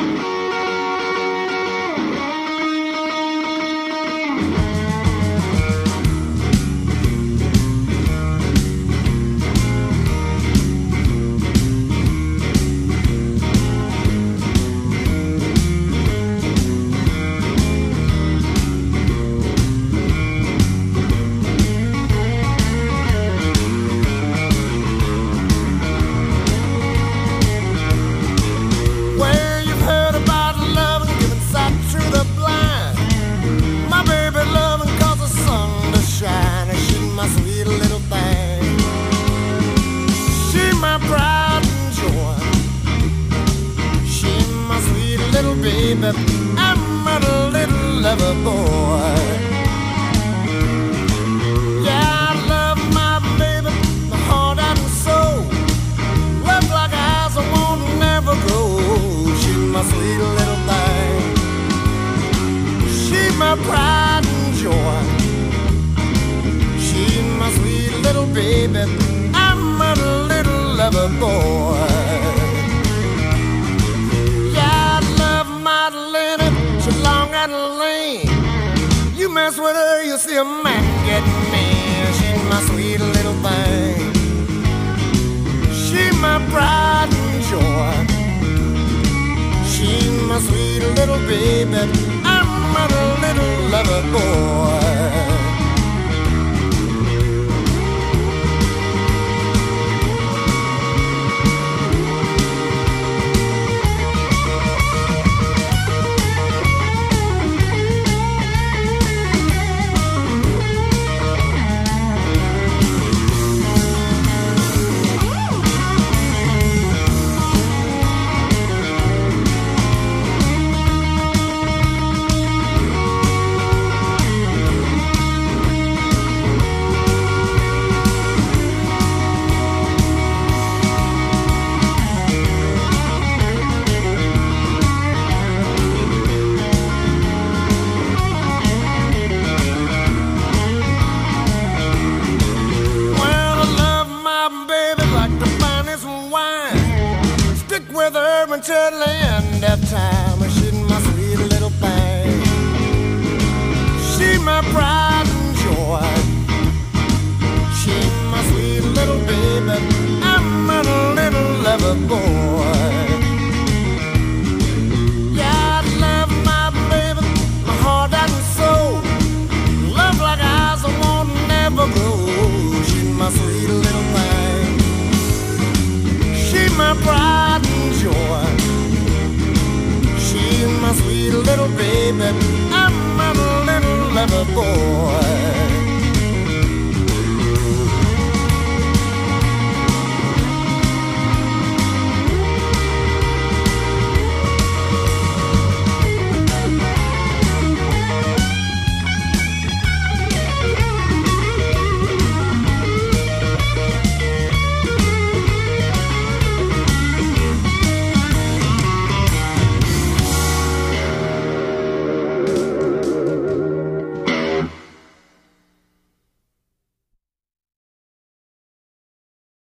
Baby, I'm a little lover boy. Yeah, I love my baby, my heart and soul. Love like eyes I won't never grow. She's my sweet little thing. She's my pride and joy. She's my sweet little baby. I'm a little lover boy. Long and lean. You mess with her, you'll see a man get me. She's my sweet little thing. She's my pride and joy. She's my sweet little baby. I'm a little lover boy. Until the end of time.